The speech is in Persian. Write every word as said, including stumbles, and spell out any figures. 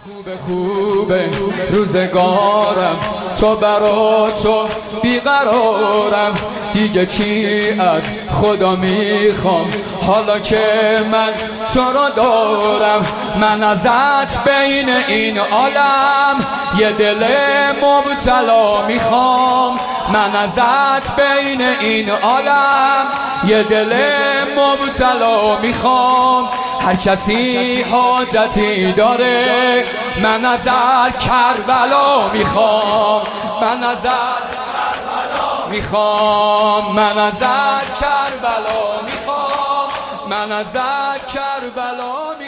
خوبه خوبه روزگارم، تو برا تو بیقرارم، دیگه چی از خدا میخوام حالا که من تو رو دارم. من ازت بین این عالم یه دل مبتلا میخوام، من ازت بین این عالم یه دل مبتلا میخوام. هر کسی حاجتی داره من ازت کربلا میخوام، من ازت کربلا میخوام، من ازت کربلا میخوام، من ازت کربلا میخوام.